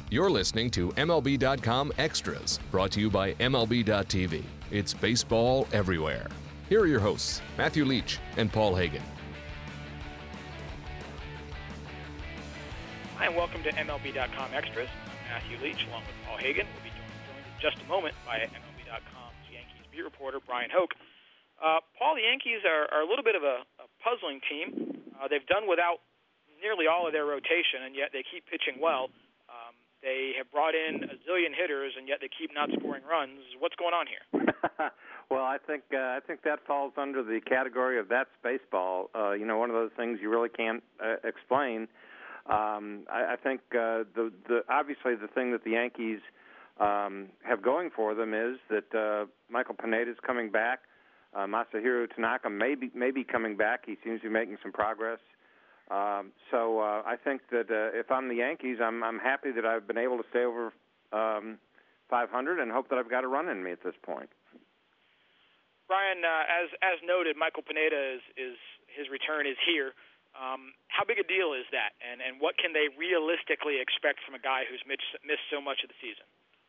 You're listening to MLB.com Extras, brought to you by MLB.tv. It's baseball everywhere. Here are your hosts, Matthew Leach and Paul Hagen. Hi, and welcome to MLB.com Extras. I'm Matthew Leach, along with Paul Hagen. We'll be joined in just a moment by MLB.com's Yankees beat reporter Brian Hoke. Paul, the Yankees are a little bit of a puzzling team. They've done without nearly all of their rotation, and yet they keep pitching well. They have brought in a zillion hitters, and yet they keep not scoring runs. What's going on here? Well, I think that falls under the category of that's baseball. One of those things you really can't explain. I think obviously the thing that the Yankees have going for them is that Michael Pineda is coming back. Masahiro Tanaka may be coming back. He seems to be making some progress. So I think that if I'm the Yankees, I'm happy that I've been able to stay over 500 and hope that I've got a run in me at this point. Brian, as noted, Michael Pineda is his return is here. How big a deal is that, and what can they realistically expect from a guy who's missed so much of the season?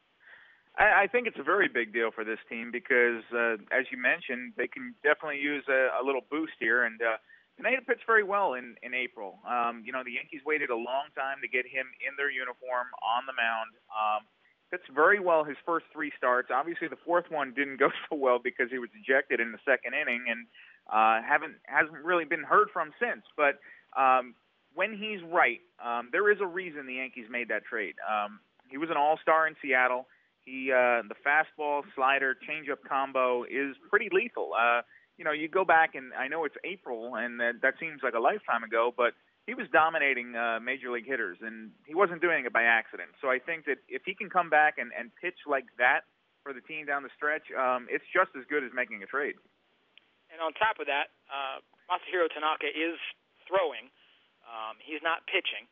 I think it's a very big deal for this team because, as you mentioned, they can definitely use a little boost here. And Pineda pitched very well in April. The Yankees waited a long time to get him in their uniform on the mound. Pitched very well his first three starts. Obviously, the fourth one didn't go so well because he was ejected in the second inning and hasn't really been heard from since. But when he's right, there is a reason the Yankees made that trade. He was an all-star in Seattle. The fastball, slider, changeup combo is pretty lethal. You go back, and I know it's April, and that seems like a lifetime ago, but he was dominating major league hitters, and he wasn't doing it by accident. So I think that if he can come back and pitch like that for the team down the stretch, it's just as good as making a trade. And on top of that, Masahiro Tanaka is throwing. He's not pitching.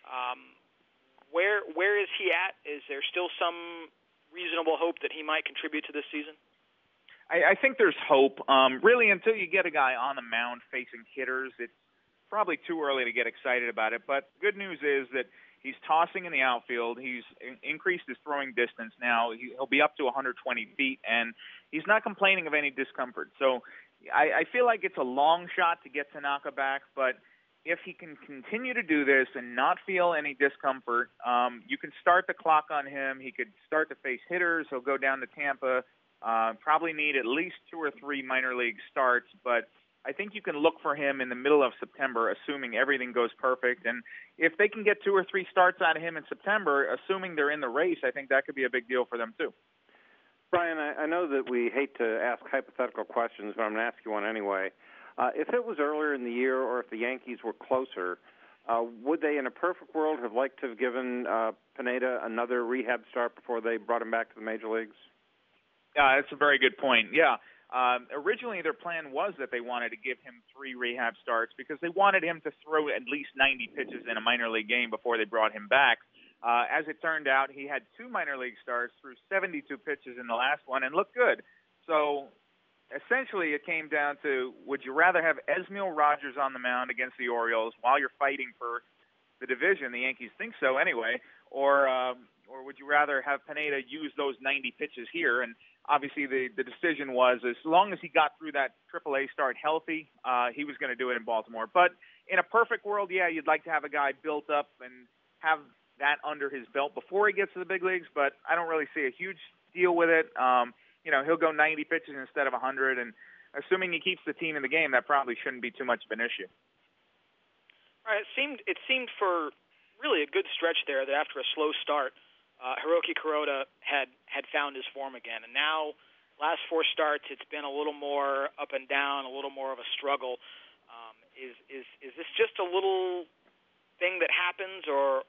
Where is he at? Is there still some reasonable hope that he might contribute to this season? I think there's hope. Really, until you get a guy on the mound facing hitters, it's probably too early to get excited about it. But good news is that he's tossing in the outfield. He's increased his throwing distance now. He'll be up to 120 feet, and he's not complaining of any discomfort. So I feel like it's a long shot to get Tanaka back, but if he can continue to do this and not feel any discomfort, you can start the clock on him. He could start to face hitters. He'll go down to Tampa, probably need at least 2 or 3 minor league starts, but I think you can look for him in the middle of September, assuming everything goes perfect. And if they can get 2 or 3 starts out of him in September, assuming they're in the race, I think that could be a big deal for them too. Brian, I know that we hate to ask hypothetical questions, but I'm going to ask you one anyway. If it was earlier in the year or if the Yankees were closer, would they, in a perfect world, have liked to have given Pineda another rehab start before they brought him back to the major leagues? That's a very good point. Yeah. Originally, their plan was that they wanted to give him 3 rehab starts because they wanted him to throw at least 90 pitches in a minor league game before they brought him back. As it turned out, he had 2 minor league starts, threw 72 pitches in the last one, and looked good. So essentially, it came down to, would you rather have Esmil Rogers on the mound against the Orioles while you're fighting for the division? The Yankees think so anyway. Or would you rather have Pineda use those 90 pitches here? And obviously the decision was, as long as he got through that AAA start healthy, he was going to do it in Baltimore. But in a perfect world, yeah, you'd like to have a guy built up and have that under his belt before he gets to the big leagues, but I don't really see a huge deal with it. He'll go 90 pitches instead of 100, and assuming he keeps the team in the game, that probably shouldn't be too much of an issue. All right, it seemed for really a good stretch there that after a slow start, Hiroki Kuroda had found his form again, and now last 4 starts, it's been a little more up and down, a little more of a struggle. Is this just a little thing that happens, or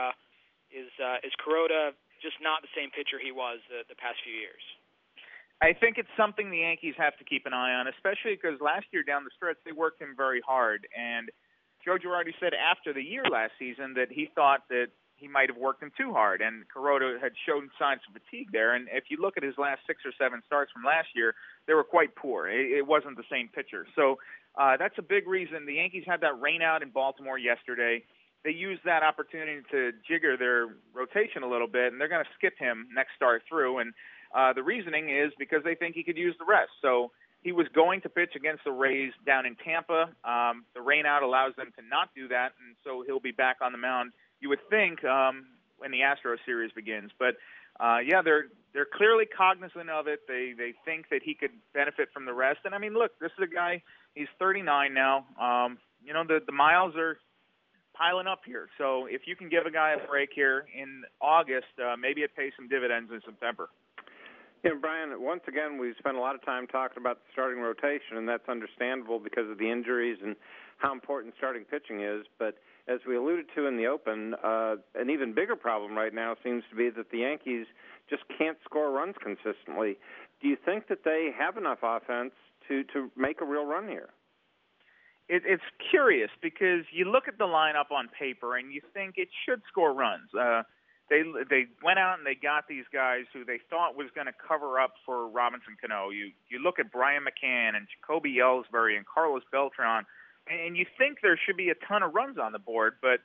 is Kuroda just not the same pitcher he was the past few years? I think it's something the Yankees have to keep an eye on, especially because last year down the stretch they worked him very hard. And Joe Girardi said after the year last season that he thought that he might have worked him too hard, and Kuroda had shown signs of fatigue there. And if you look at his last 6 or 7 starts from last year, they were quite poor. It wasn't the same pitcher. So that's a big reason. The Yankees had that rain out in Baltimore yesterday. they use that opportunity to jigger their rotation a little bit, and they're going to skip him next start through. And the reasoning is because they think he could use the rest. So he was going to pitch against the Rays down in Tampa. The rain out allows them to not do that, and so he'll be back on the mound, you would think, when the Astros series begins. But, yeah, they're clearly cognizant of it. They think that he could benefit from the rest. And, I mean, look, this is a guy, he's 39 now. The miles are piling up here. So if you can give a guy a break here in August, maybe it pays some dividends in September. Yeah, Brian, once again, we've spent a lot of time talking about the starting rotation, and that's understandable because of the injuries and how important starting pitching is. But as we alluded to in the open, an even bigger problem right now seems to be that the Yankees just can't score runs consistently. Do you think that they have enough offense to make a real run here? It's curious because you look at the lineup on paper and you think it should score runs. They went out and they got these guys who they thought was going to cover up for Robinson Cano. You look at Brian McCann and Jacoby Ellsbury and Carlos Beltran, and you think there should be a ton of runs on the board, but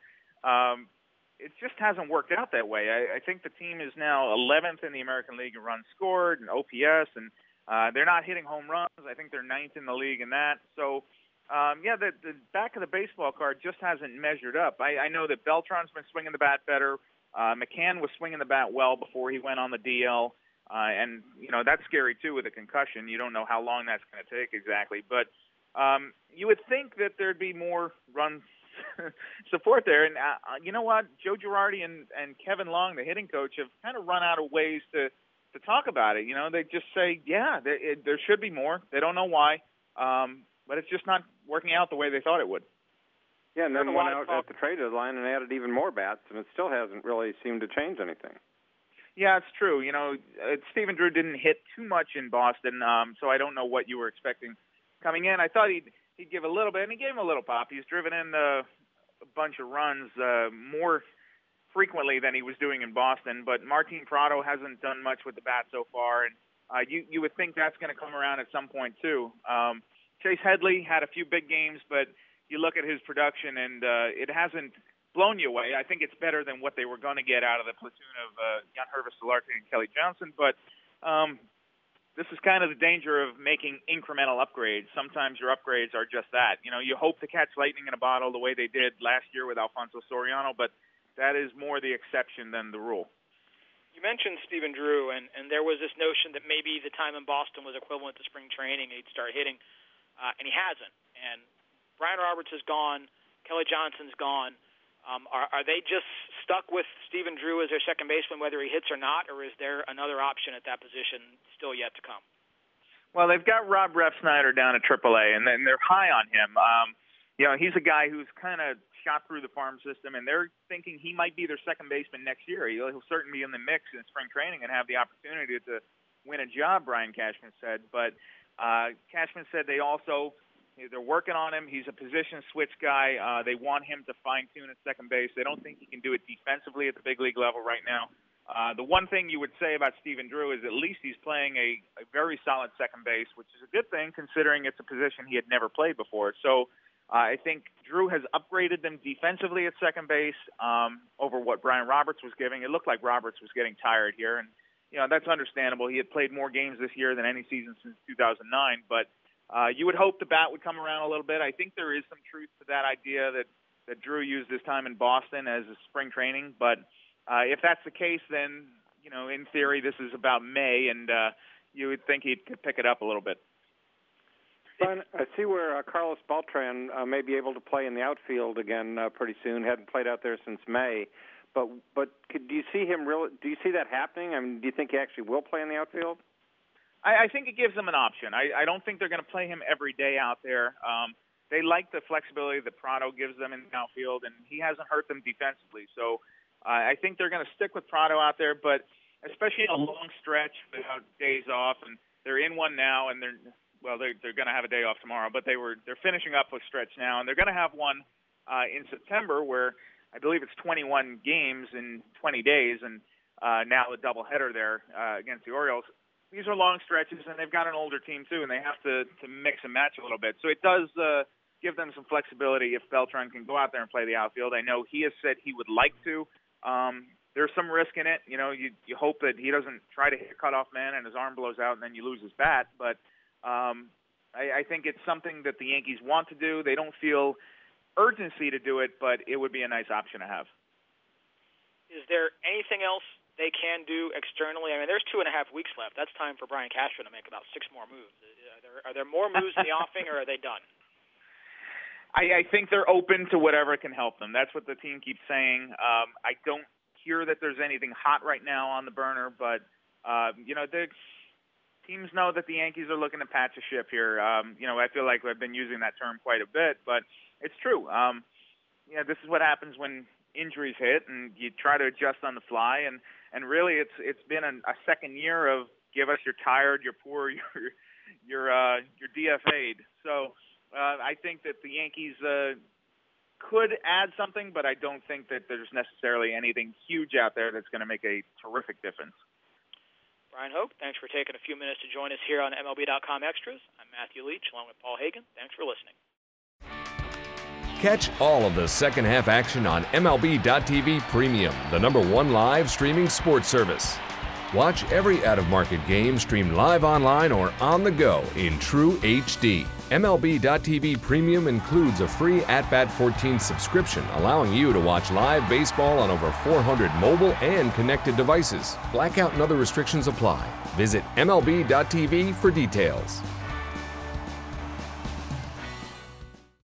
it just hasn't worked out that way. I think the team is now 11th in the American League in runs scored and OPS, and they're not hitting home runs. I think they're 9th in the league in that. So, the back of the baseball card just hasn't measured up. I know that Beltran's been swinging the bat better. McCann was swinging the bat well before he went on the DL. And, that's scary, too, with a concussion. You don't know how long that's going to take exactly. But you would think that there'd be more run support there. And you know what? Joe Girardi and Kevin Long, the hitting coach, have kind of run out of ways to talk about it. They just say, there should be more. They don't know why. But it's just not working out the way they thought it would. Yeah, and then went out at the trade deadline and added even more bats, and it still hasn't really seemed to change anything. Yeah, it's true. Stephen Drew didn't hit too much in Boston, so I don't know what you were expecting coming in. I thought he'd give a little bit, and he gave him a little pop. He's driven in a bunch of runs more frequently than he was doing in Boston, but Martin Prado hasn't done much with the bat so far, and you would think that's going to come around at some point too. Chase Headley had a few big games, but you look at his production, and it hasn't blown you away. I think it's better than what they were going to get out of the platoon of Yangervis Solarte and Kelly Johnson, but this is kind of the danger of making incremental upgrades. Sometimes your upgrades are just that. You hope to catch lightning in a bottle the way they did last year with Alfonso Soriano, but that is more the exception than the rule. You mentioned Stephen Drew, and there was this notion that maybe the time in Boston was equivalent to spring training and he'd start hitting. And he hasn't. And Brian Roberts is gone. Kelly Johnson's gone. Are they just stuck with Stephen Drew as their second baseman, whether he hits or not, or is there another option at that position still yet to come? Well, they've got Rob Refsnyder down at AAA, and they're high on him. He's a guy who's kind of shot through the farm system, and they're thinking he might be their second baseman next year. He'll certainly be in the mix in spring training and have the opportunity to win a job, Brian Cashman said. But Cashman said they're working on him. He's a position switch guy. They want him to fine-tune at second base. They don't think he can do it defensively at the big league level right now. The one thing you would say about Stephen Drew is at least he's playing a very solid second base, which is a good thing considering it's a position he had never played before. So I think Drew has upgraded them defensively at second base over what Brian Roberts was giving. It looked like Roberts was getting tired here, and that's understandable. He had played more games this year than any season since 2009, but you would hope the bat would come around a little bit. I think there is some truth to that idea that Drew used his time in Boston as a spring training, but if that's the case, then, in theory, this is about May, and you would think he could pick it up a little bit. I see where Carlos Beltran may be able to play in the outfield again pretty soon. Hadn't played out there since May. But do you see him do you see that happening? I mean, do you think he actually will play in the outfield? I think it gives them an option. I don't think they're going to play him every day out there. They like the flexibility that Prado gives them in the outfield, and he hasn't hurt them defensively. So I think they're going to stick with Prado out there, but especially in a long stretch without days off, and they're in one now, and they're going to have a day off tomorrow, but they're finishing up a stretch now, and they're going to have one in September where I believe it's 21 games in 20 days, and now a doubleheader there against the Orioles. These are long stretches, and they've got an older team too, and they have to mix and match a little bit. So it does give them some flexibility if Beltran can go out there and play the outfield. I know he has said he would like to. There's some risk in it. You know, you hope that he doesn't try to hit a cutoff man and his arm blows out and then you lose his bat. But I think it's something that the Yankees want to do. They don't feel urgency to do it, but it would be a nice option to have. Is there anything else they can do externally? I mean, there's 2.5 weeks left. That's time for Brian Castro to make about 6 more moves. Are there more moves in the offing, or are they done? I think they're open to whatever can help them. That's what the team keeps saying. I don't hear that there's anything hot right now on the burner, but the teams know that the Yankees are looking to patch a ship here. I feel like I've been using that term quite a bit, but it's true. This is what happens when injuries hit, and you try to adjust on the fly. And really, it's been a second year of give us you're tired, you're poor, you're DFA'd. So I think that the Yankees could add something, but I don't think that there's necessarily anything huge out there that's going to make a terrific difference. Brian Hoke, thanks for taking a few minutes to join us here on MLB.com Extras. I'm Matthew Leach, along with Paul Hagen. Thanks for listening. Catch all of the second half action on MLB.tv Premium, the #1 live streaming sports service. Watch every out-of-market game streamed live online or on the go in true HD. MLB.tv Premium includes a free At-Bat 14 subscription, allowing you to watch live baseball on over 400 mobile and connected devices. Blackout and other restrictions apply. Visit MLB.tv for details.